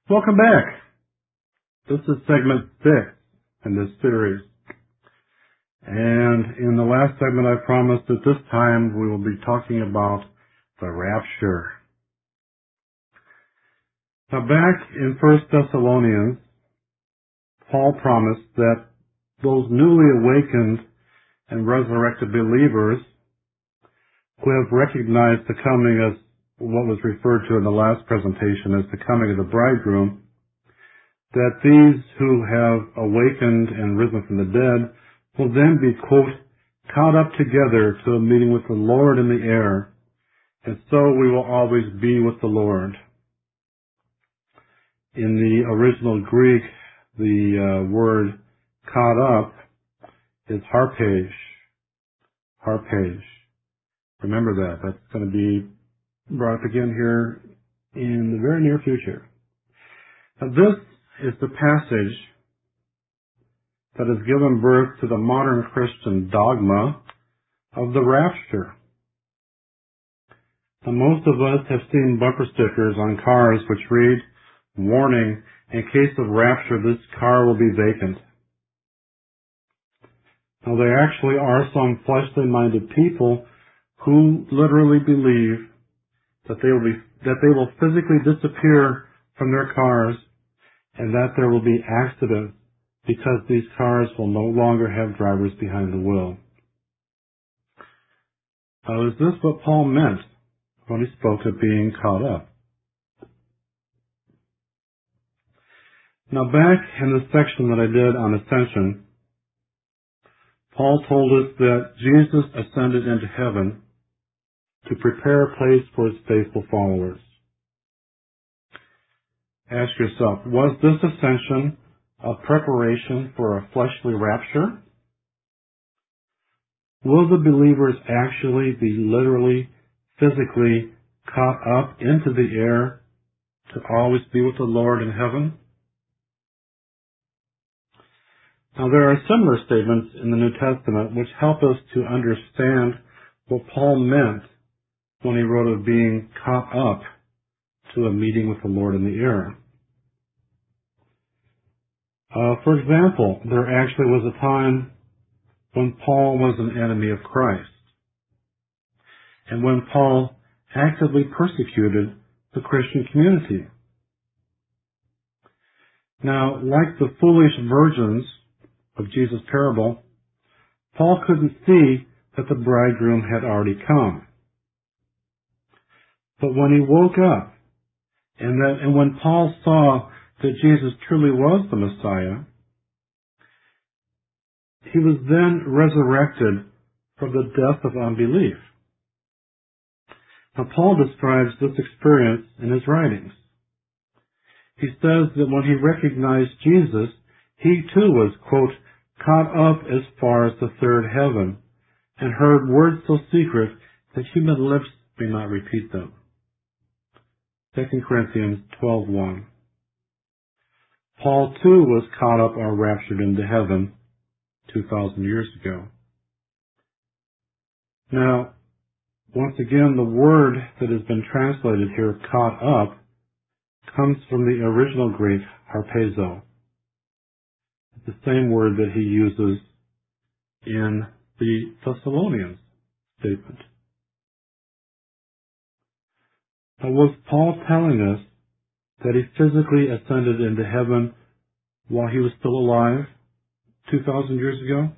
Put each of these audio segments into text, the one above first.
Welcome back. This is segment 6 in this series. And in the last segment I promised that this time we will be talking about the rapture. Now back in 1 Thessalonians, Paul promised that those newly awakened and resurrected believers who have recognized the coming as what was referred to in the last presentation as the coming of the bridegroom, that these who have awakened and risen from the dead will then be, quote, caught up together to a meeting with the Lord in the air, and so we will always be with the Lord. In the original Greek, the word caught up is harpage. Harpage. Remember that. That's going to be brought up again here in the very near future. Now this is the passage that has given birth to the modern Christian dogma of the rapture. Now, most of us have seen bumper stickers on cars which read, warning, in case of rapture, this car will be vacant. Now, there actually are some fleshly-minded people who literally believe that they will physically disappear from their cars and that there will be accidents because these cars will no longer have drivers behind the wheel. Now, is this what Paul meant when he spoke of being caught up? Now, back in the section that I did on ascension, Paul told us that Jesus ascended into heaven to prepare a place for his faithful followers. Ask yourself, was this ascension a preparation for a fleshly rapture? Will the believers actually be literally, physically caught up into the air to always be with the Lord in heaven? Now, there are similar statements in the New Testament which help us to understand what Paul meant when he wrote of being caught up to a meeting with the Lord in the air. For example, there actually was a time when Paul was an enemy of Christ, and when Paul actively persecuted the Christian community. Now, like the foolish virgins of Jesus' parable, Paul couldn't see that the bridegroom had already come. But when he woke up, and when Paul saw that Jesus truly was the Messiah, he was then resurrected from the death of unbelief. Now, Paul describes this experience in his writings. He says that when he recognized Jesus, he too was, quote, caught up as far as the third heaven, and heard words so secret that human lips may not repeat them. 2 Corinthians 12:1. Paul too was caught up or raptured into heaven 2,000 years ago. Now, once again, the word that has been translated here, caught up, comes from the original Greek, harpazo. It's the same word that he uses in the Thessalonians statement. Now, was Paul telling us that he physically ascended into heaven while he was still alive 2,000 years ago?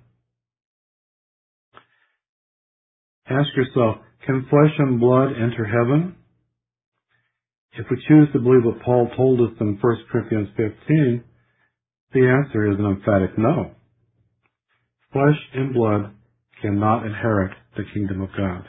Ask yourself, can flesh and blood enter heaven? If we choose to believe what Paul told us in 1 Corinthians 15, the answer is an emphatic no. Flesh and blood cannot inherit the kingdom of God.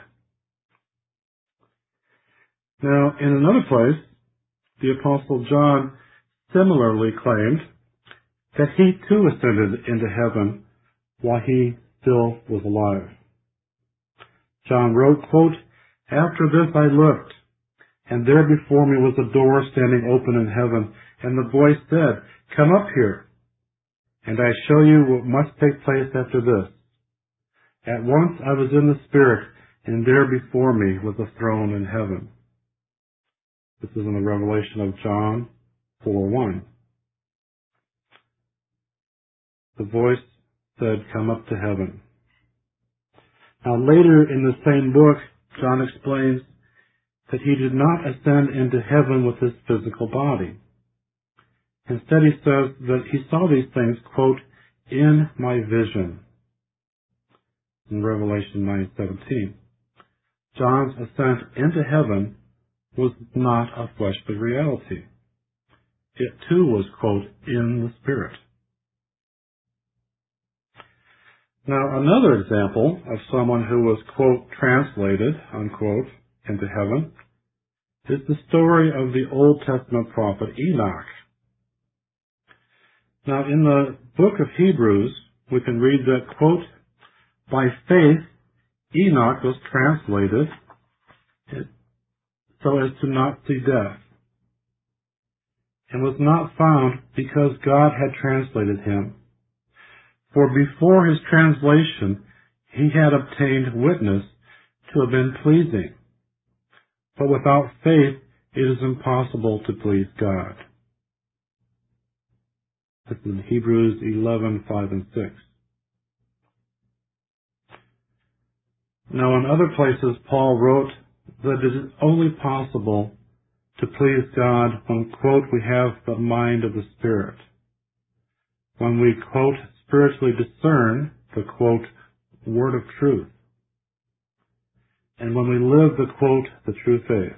Now, in another place, the Apostle John similarly claimed that he too ascended into heaven while he still was alive. John wrote, quote, after this I looked, and there before me was a door standing open in heaven, and the voice said, come up here, and I show you what must take place after this. At once I was in the Spirit, and there before me was a throne in heaven. This is in the Revelation of John, 4:1. The voice said, "Come up to heaven." Now later in the same book, John explains that he did not ascend into heaven with his physical body. Instead, he says that he saw these things, quote, "in my vision," in Revelation 9:17. John's ascent into heaven was not a fleshly reality. It too was, quote, "in the Spirit." Now, another example of someone who was, quote, "translated," unquote, into heaven is the story of the Old Testament prophet Enoch. Now, in the book of Hebrews, we can read that, quote, "By faith, Enoch was translated so as to not see death, and was not found because God had translated him. For before his translation, he had obtained witness to have been pleasing. But without faith, it is impossible to please God." This is in Hebrews 11:5 and 6. Now, in other places, Paul wrote that it is only possible to please God when, quote, "we have the mind of the Spirit." When we, quote, "spiritually discern the, quote, word of truth." And when we live the, quote, "the true faith."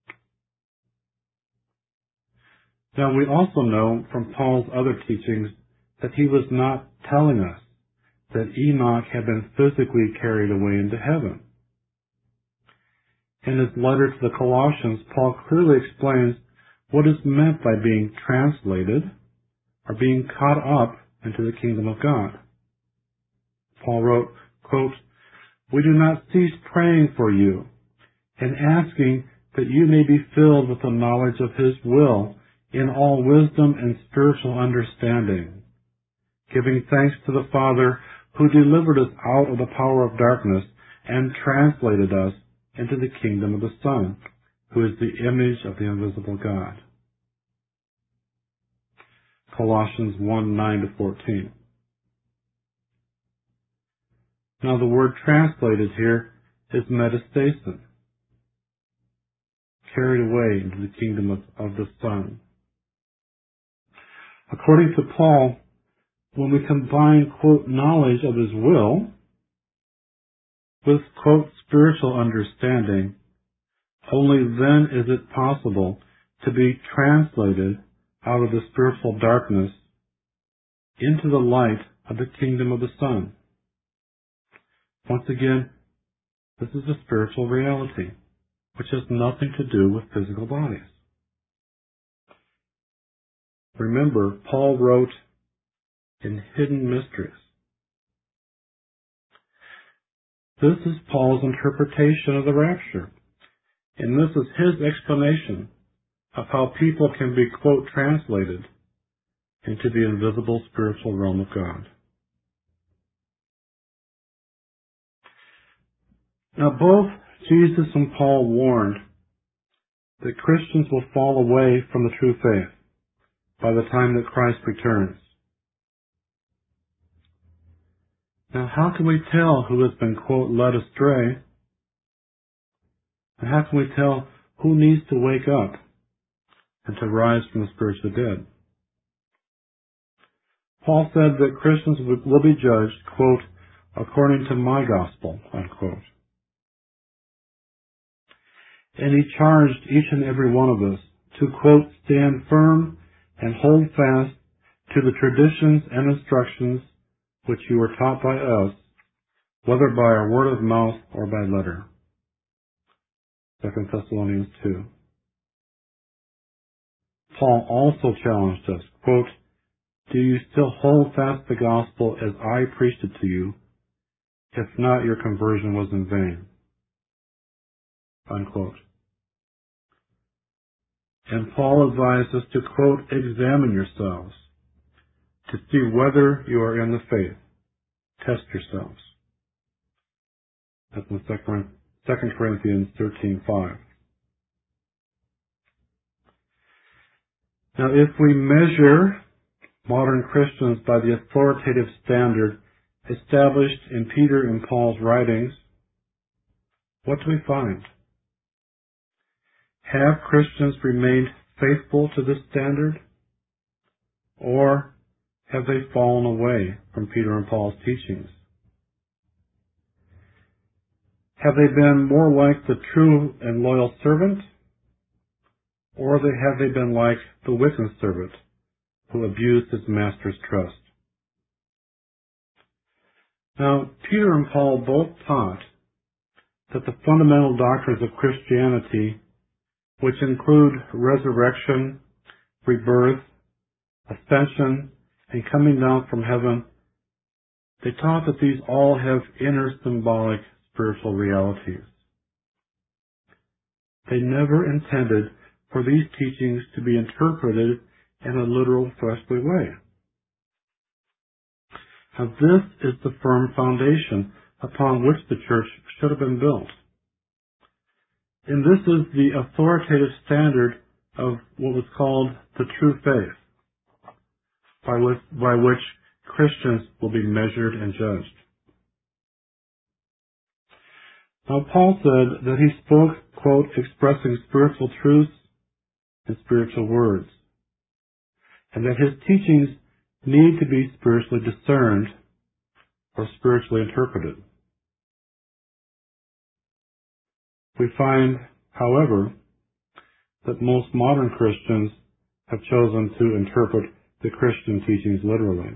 Now, we also know from Paul's other teachings that he was not telling us that Enoch had been physically carried away into heaven. In his letter to the Colossians, Paul clearly explains what is meant by being translated or being caught up into the kingdom of God. Paul wrote, quote, "We do not cease praying for you and asking that you may be filled with the knowledge of his will in all wisdom and spiritual understanding, giving thanks to the Father who delivered us out of the power of darkness and translated us into the kingdom of the Son, who is the image of the invisible God." Colossians 1:9-14. Now the word translated here is metastasis, carried away into the kingdom of the Son. According to Paul, when we combine, quote, "knowledge of his will" with, quote, "spiritual understanding," only then is it possible to be translated out of the spiritual darkness into the light of the kingdom of the Son. Once again, this is a spiritual reality, which has nothing to do with physical bodies. Remember, Paul wrote in hidden mysteries. This is Paul's interpretation of the rapture, and this is his explanation of how people can be, quote, "translated into the invisible spiritual realm of God." Now, both Jesus and Paul warned that Christians will fall away from the true faith by the time that Christ returns. Now, how can we tell who has been, quote, "led astray"? And how can we tell who needs to wake up and to rise from the spiritually dead? Paul said that Christians will be judged, quote, "according to my gospel," unquote. And he charged each and every one of us to, quote, "stand firm and hold fast to the traditions and instructions which you were taught by us, whether by our word of mouth or by letter." 2 Thessalonians 2. Paul also challenged us, quote, "Do you still hold fast the gospel as I preached it to you? If not, your conversion was in vain," unquote. And Paul advised us to, quote, "examine yourselves to see whether you are in the faith. Test yourselves." That's in 2 Corinthians 13:5. Now, if we measure modern Christians by the authoritative standard established in Peter and Paul's writings, what do we find? Have Christians remained faithful to this standard? Or have they fallen away from Peter and Paul's teachings? Have they been more like the true and loyal servant? Or have they been like the wicked servant who abused his master's trust? Now, Peter and Paul both taught that the fundamental doctrines of Christianity, which include resurrection, rebirth, ascension, and coming down from heaven, they taught that these all have inner symbolic spiritual realities. They never intended for these teachings to be interpreted in a literal fleshly way. Now, this is the firm foundation upon which the church should have been built. And this is the authoritative standard of what was called the true faith, by which Christians will be measured and judged. Now, Paul said that he spoke, quote, expressing spiritual truths and spiritual words, and that his teachings need to be spiritually discerned or spiritually interpreted. We find, however, that most modern Christians have chosen to interpret the Christian teachings literally.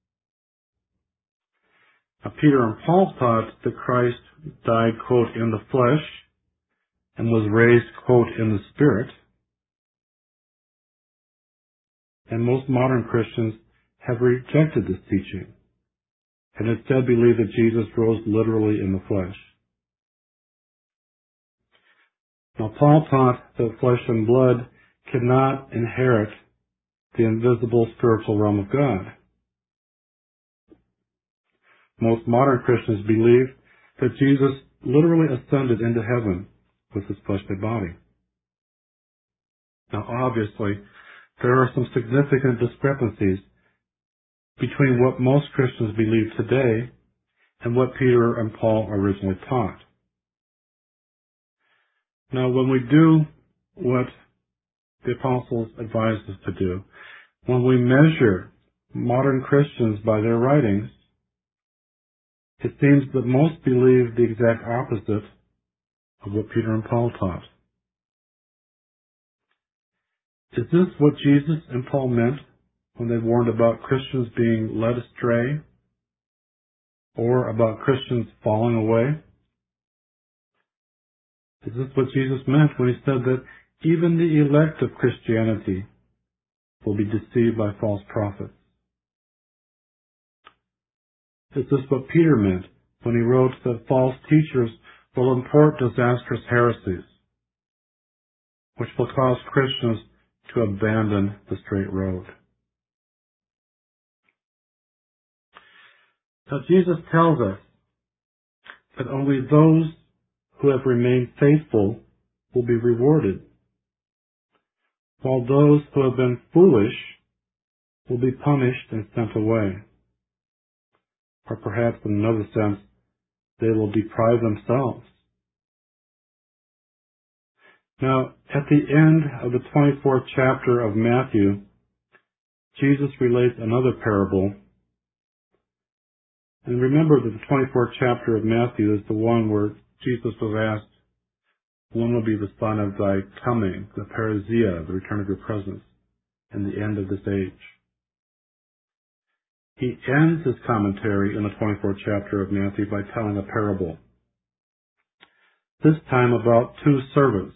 Now, Peter and Paul taught that Christ died, quote, in the flesh and was raised, quote, in the spirit. And most modern Christians have rejected this teaching and instead believe that Jesus rose literally in the flesh. Now, Paul taught that flesh and blood cannot inherit the invisible spiritual realm of God. Most modern Christians believe that Jesus literally ascended into heaven with his fleshly body. Now, obviously, there are some significant discrepancies between what most Christians believe today and what Peter and Paul originally taught. Now, when we do what the apostles advised us to do, when we measure modern Christians by their writings, it seems that most believe the exact opposite of what Peter and Paul taught. Is this what Jesus and Paul meant when they warned about Christians being led astray or about Christians falling away? Is this what Jesus meant when he said that even the elect of Christianity will be deceived by false prophets? Is this what Peter meant when he wrote that false teachers will import disastrous heresies, which will cause Christians to abandon the straight road? Now, Jesus tells us that only those who have remained faithful will be rewarded, while those who have been foolish will be punished and sent away. Or perhaps in another sense, they will deprive themselves. Now, at the end of the 24th chapter of Matthew, Jesus relates another parable. And remember that the 24th chapter of Matthew is the one where Jesus was asked, when will be the sign of thy coming, the parousia, the return of your presence, and the end of this age? He ends his commentary in the 24th chapter of Matthew by telling a parable, this time about two servants.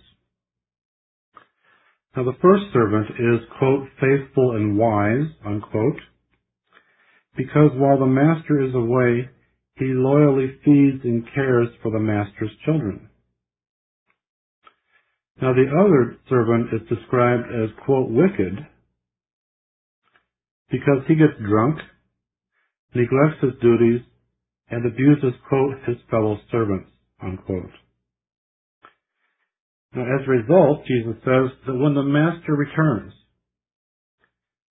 Now, the first servant is, quote, faithful and wise, unquote, because while the master is away, he loyally feeds and cares for the master's children. Now, the other servant is described as, quote, wicked, because he gets drunk, neglects his duties, and abuses, quote, his fellow servants, unquote. Now, as a result, Jesus says that when the master returns,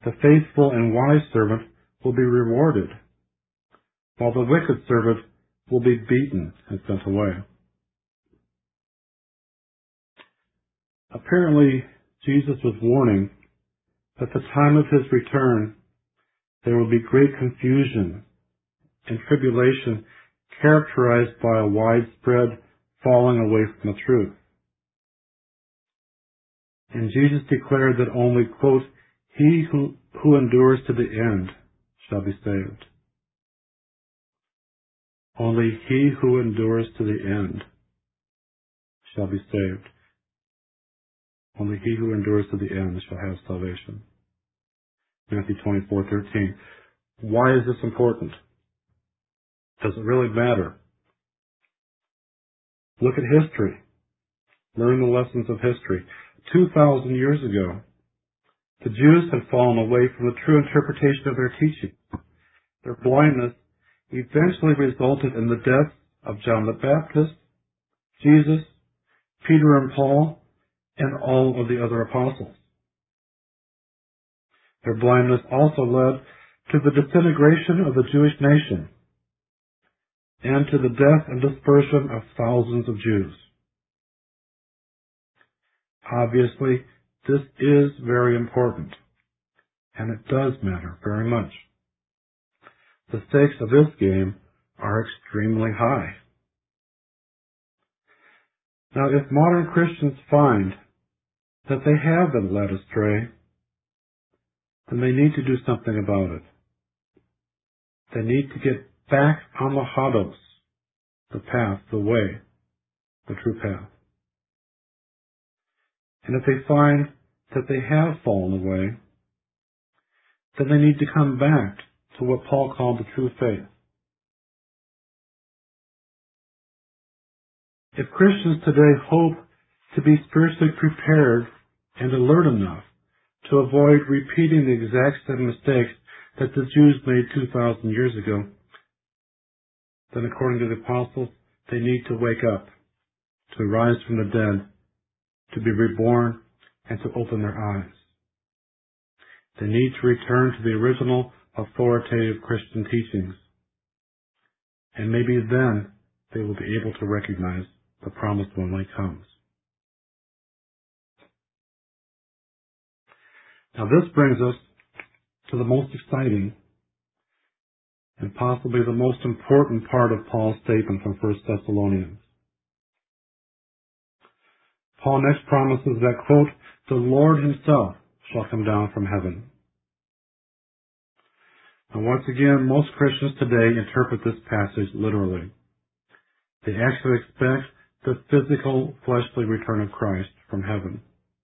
the faithful and wise servant will be rewarded, while the wicked servant will be beaten and sent away. Apparently, Jesus was warning that at the time of his return, there will be great confusion and tribulation characterized by a widespread falling away from the truth. And Jesus declared that only, quote, he who endures to the end shall be saved. Only he who endures to the end shall be saved. Only he who endures to the end shall have salvation. Matthew 24:13. Why is this important? Does it really matter? Look at history. Learn the lessons of history. 2,000 years ago, the Jews had fallen away from the true interpretation of their teaching. Their blindness eventually resulted in the deaths of John the Baptist, Jesus, Peter and Paul, and all of the other apostles. Their blindness also led to the disintegration of the Jewish nation and to the death and dispersion of thousands of Jews. Obviously, this is very important, and it does matter very much. The stakes of this game are extremely high. Now, if modern Christians find that they have been led astray, then they need to do something about it. They need to get back on the hodos, the path, the way, the true path. And if they find that they have fallen away, then they need to come back to what Paul called the true faith. If Christians today hope to be spiritually prepared and alert enough to avoid repeating the exact same mistakes that the Jews made 2,000 years ago, then according to the apostles, they need to wake up, to rise from the dead, to be reborn, and to open their eyes. They need to return to the original authoritative Christian teachings. And maybe then they will be able to recognize the promised one when he comes. Now this brings us to the most exciting and possibly the most important part of Paul's statement from 1 Thessalonians. Paul next promises that, quote, the Lord himself shall come down from heaven. And once again, most Christians today interpret this passage literally. They actually expect the physical, fleshly return of Christ from heaven.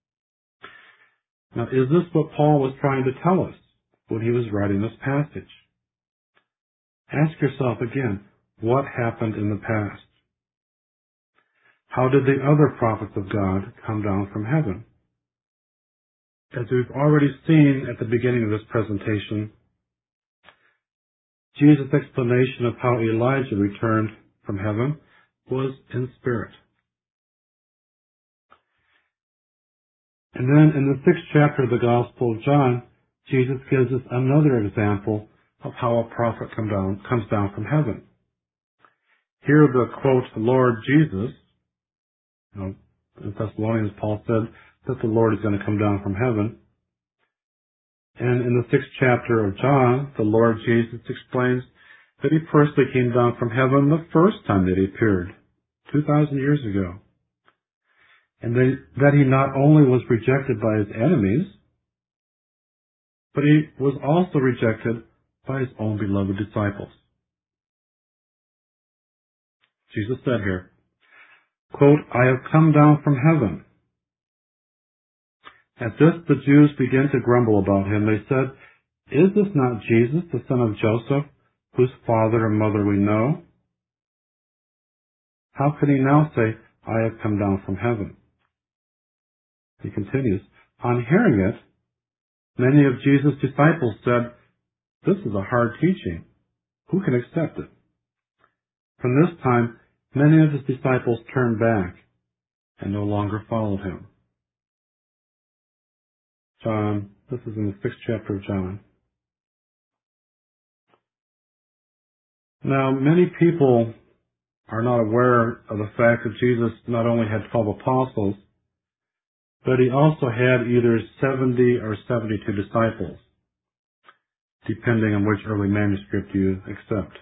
Now, is this what Paul was trying to tell us when he was writing this passage? Ask yourself again, what happened in the past? How did the other prophets of God come down from heaven? As we've already seen at the beginning of this presentation, Jesus' explanation of how Elijah returned from heaven was in spirit. And then in the 6th chapter of the Gospel of John, Jesus gives us another example of how a prophet comes down from heaven. Here the quote, Lord Jesus, in Thessalonians, Paul said that the Lord is going to come down from heaven. And in the 6th chapter of John, the Lord Jesus explains that he personally came down from heaven the first time that he appeared, 2,000 years ago. And that he not only was rejected by his enemies, but he was also rejected by his own beloved disciples. Jesus said here, quote, I have come down from heaven. At this, the Jews began to grumble about him. They said, is this not Jesus, the son of Joseph, whose father and mother we know? How can he now say, I have come down from heaven? He continues, on hearing it, many of Jesus' disciples said, this is a hard teaching. Who can accept it? From this time, many of his disciples turned back and no longer followed him. John This is in the 6th chapter of John. Now, many people are not aware of the fact that Jesus not only had 12 apostles, but he also had either 70 or 72 disciples, depending on which early manuscript you accept.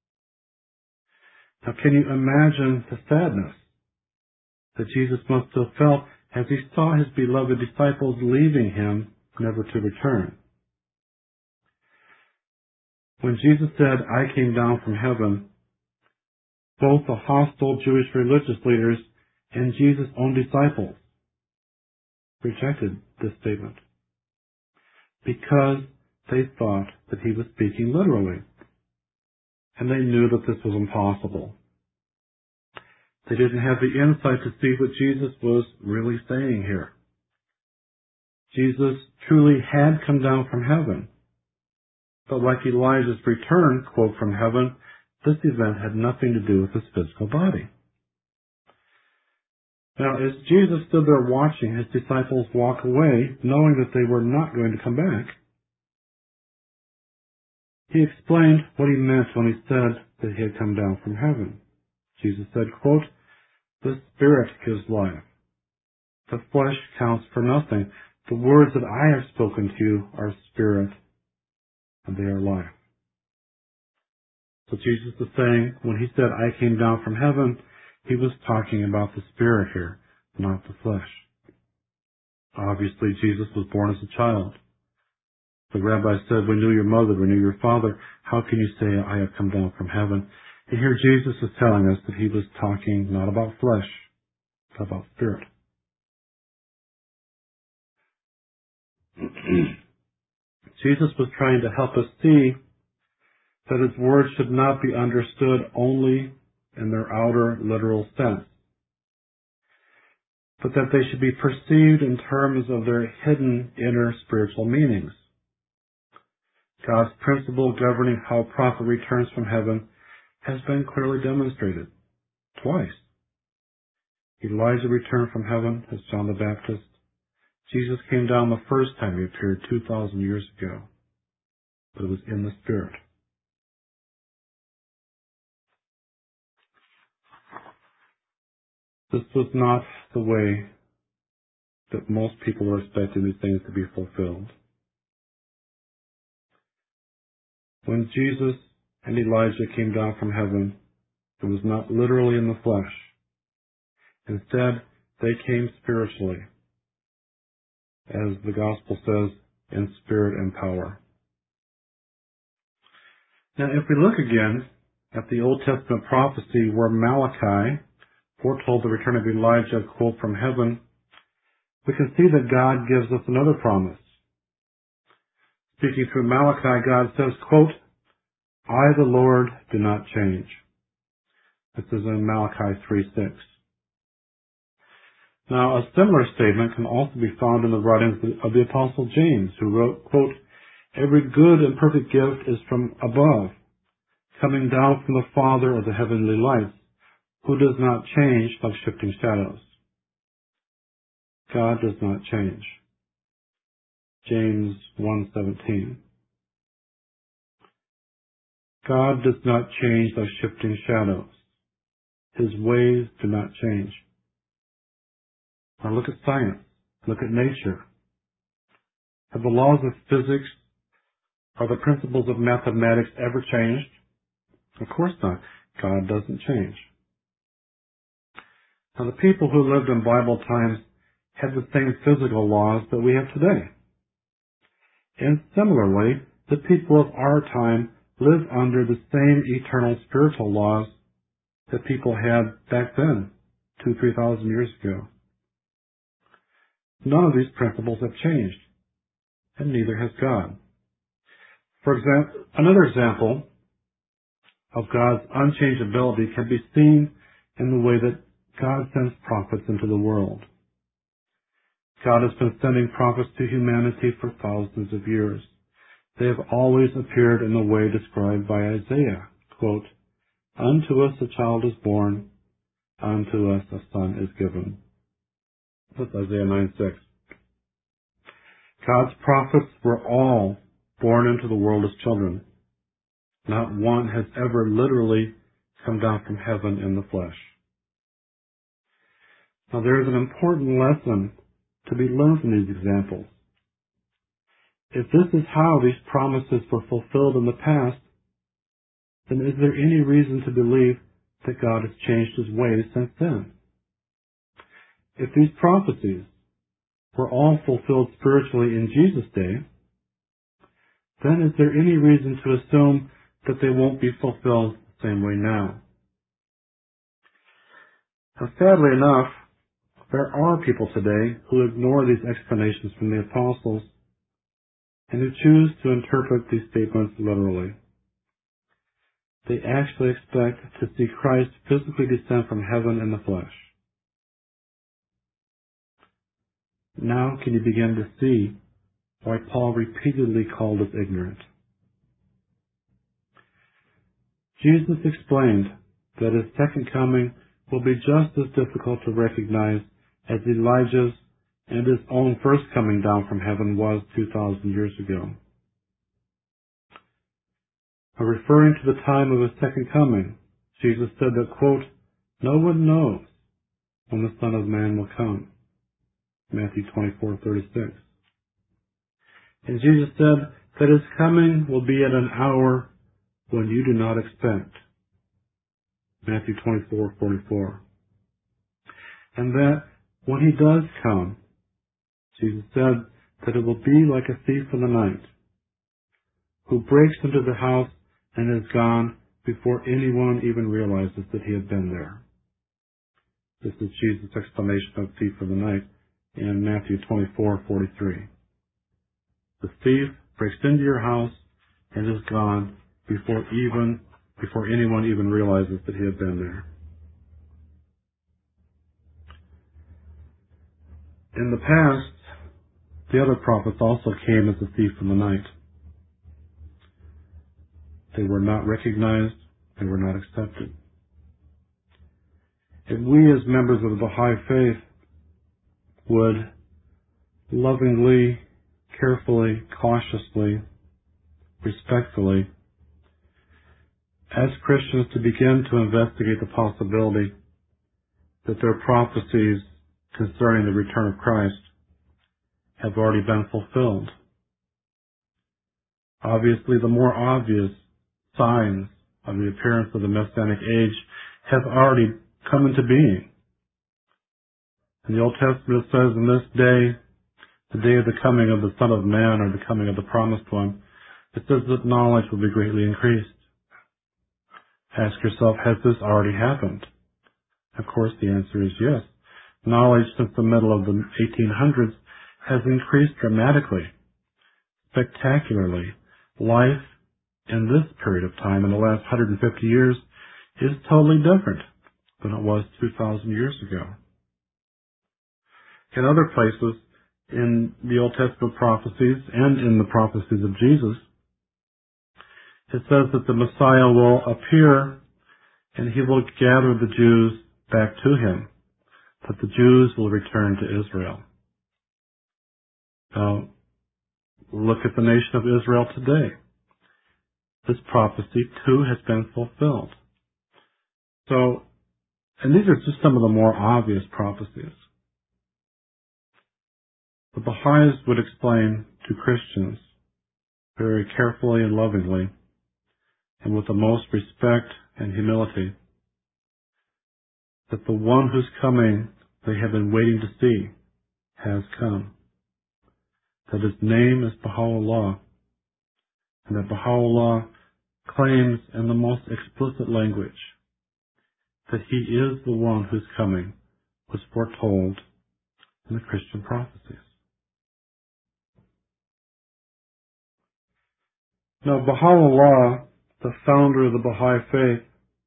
Now, can you imagine the sadness that Jesus must have felt as he saw his beloved disciples leaving him, never to return? When Jesus said, "I came down from heaven," both the hostile Jewish religious leaders and Jesus' own disciples rejected this statement because they thought that he was speaking literally, and they knew that this was impossible. They didn't have the insight to see what Jesus was really saying here. Jesus truly had come down from heaven, but like Elijah's return, quote, from heaven, this event had nothing to do with his physical body. Now, as Jesus stood there watching his disciples walk away, knowing that they were not going to come back, he explained what he meant when he said that he had come down from heaven. Jesus said, quote, "The Spirit gives life. The flesh counts for nothing. The words that I have spoken to you are spirit, and they are life." So Jesus is saying, when he said, "I came down from heaven," he was talking about the Spirit here, not the flesh. Obviously, Jesus was born as a child. The rabbi said, "We knew your mother, we knew your father. How can you say, 'I have come down from heaven'?" And here Jesus is telling us that he was talking not about flesh, but about spirit. Jesus was trying to help us see that his words should not be understood only in their outer literal sense, but that they should be perceived in terms of their hidden inner spiritual meanings. God's principle governing how a prophet returns from heaven has been clearly demonstrated twice. Elijah returned from heaven as John the Baptist. Jesus came down the first time he appeared 2,000 years ago, but it was in the Spirit. This was not the way that most people were expecting these things to be fulfilled. When Jesus and Elijah came down from heaven, it was not literally in the flesh. Instead, they came spiritually, as the Gospel says, in spirit and power. Now, if we look again at the Old Testament prophecy where Malachi foretold the return of Elijah, quote, from heaven, we can see that God gives us another promise. Speaking through Malachi, God says, quote, "I, the Lord, do not change." This is in Malachi 3:6. Now, a similar statement can also be found in the writings of the Apostle James, who wrote, quote, "Every good and perfect gift is from above, coming down from the Father of the heavenly lights, who does not change like shifting shadows." God does not change. James 1:17. God does not change like shifting shadows. His ways do not change. Now look at science. Look at nature. Have the laws of physics or the principles of mathematics ever changed? Of course not. God doesn't change. Now the people who lived in Bible times had the same physical laws that we have today. And similarly, the people of our time live under the same eternal spiritual laws that people had back then, 2,000-3,000 years ago. None of these principles have changed, and neither has God. For example, another example of God's unchangeability can be seen in the way that God sends prophets into the world. God has been sending prophets to humanity for thousands of years. They have always appeared in the way described by Isaiah, quote, "Unto us a child is born, unto us a son is given." That's Isaiah 9:6. God's prophets were all born into the world as children. Not one has ever literally come down from heaven in the flesh. Now there is an important lesson to be learned from these examples. If this is how these promises were fulfilled in the past, then is there any reason to believe that God has changed his ways since then? If these prophecies were all fulfilled spiritually in Jesus' day, then is there any reason to assume that they won't be fulfilled the same way now? Now, sadly enough, there are people today who ignore these explanations from the apostles and who choose to interpret these statements literally. They actually expect to see Christ physically descend from heaven in the flesh. Now can you begin to see why Paul repeatedly called us ignorant? Jesus explained that his second coming will be just as difficult to recognize as Elijah's and his own first coming down from heaven was 2,000 years ago. Referring to the time of his second coming, Jesus said that, quote, "No one knows when the Son of Man will come." Matthew 24:36. And Jesus said that his coming will be at an hour when you do not expect. Matthew 24:44. And that when he does come, Jesus said that it will be like a thief in the night, who breaks into the house and is gone before anyone even realizes that he had been there. This is Jesus' explanation of thief in the night in Matthew 24:43. The thief breaks into your house and is gone before anyone even realizes that he had been there. In the past, the other prophets also came as a thief in the night. They were not recognized. They were not accepted. If we as members of the Baha'i faith would lovingly, carefully, cautiously, respectfully, as Christians to begin to investigate the possibility that their prophecies concerning the return of Christ have already been fulfilled. Obviously, the more obvious signs of the appearance of the Messianic age have already come into being. In the Old Testament it says, "In this day, the day of the coming of the Son of Man," or the coming of the Promised One, it says that knowledge will be greatly increased. Ask yourself, has this already happened? Of course, the answer is yes. Knowledge since the middle of the 1800s has increased dramatically, spectacularly. Life in this period of time, in the last 150 years, is totally different than it was 2,000 years ago. In other places, in the Old Testament prophecies and in the prophecies of Jesus, it says that the Messiah will appear and he will gather the Jews back to him, that the Jews will return to Israel. Now, look at the nation of Israel today. This prophecy too has been fulfilled. So, and these are just some of the more obvious prophecies. The Baha'is would explain to Christians very carefully and lovingly and with the most respect and humility that the one whose coming they have been waiting to see has come. That his name is Baha'u'llah, and that Baha'u'llah claims in the most explicit language that he is the one whose coming was foretold in the Christian prophecies. Now, Baha'u'llah, the founder of the Baha'i faith,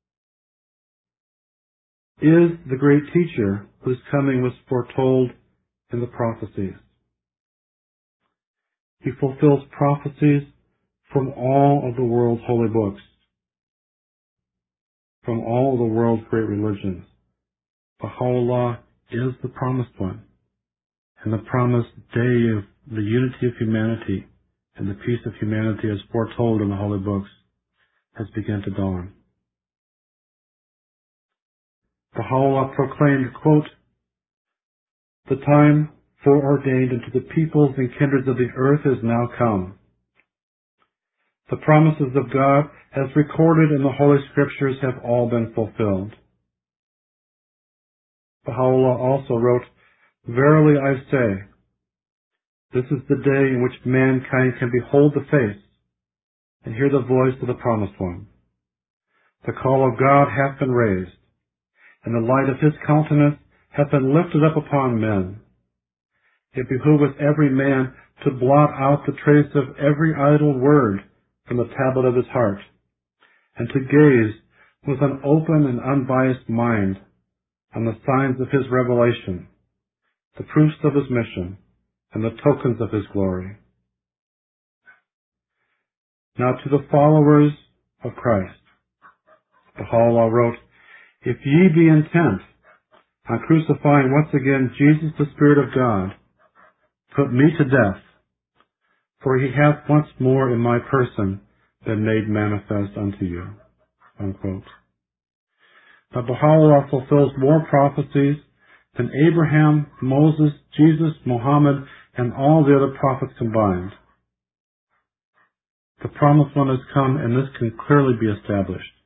is the great teacher whose coming was foretold in the prophecies. He fulfills prophecies from all of the world's holy books, from all of the world's great religions. Baha'u'llah is the promised one, and the promised day of the unity of humanity and the peace of humanity as foretold in the holy books has begun to dawn. Baha'u'llah proclaimed, quote, "The time foreordained unto the peoples and kindreds of the earth is now come. The promises of God, as recorded in the Holy Scriptures, have all been fulfilled." Baha'u'llah also wrote, "Verily I say, this is the day in which mankind can behold the face and hear the voice of the Promised One. The call of God hath been raised, and the light of his countenance hath been lifted up upon men. It behoveth every man to blot out the trace of every idle word from the tablet of his heart, and to gaze with an open and unbiased mind on the signs of his revelation, the proofs of his mission, and the tokens of his glory." Now to the followers of Christ, Baha'u'llah wrote, "If ye be intent on crucifying once again Jesus, the Spirit of God, put me to death, for he hath once more in my person been made manifest unto you." Unquote. Now Baha'u'llah fulfills more prophecies than Abraham, Moses, Jesus, Muhammad, and all the other prophets combined. The Promised One has come, and this can clearly be established.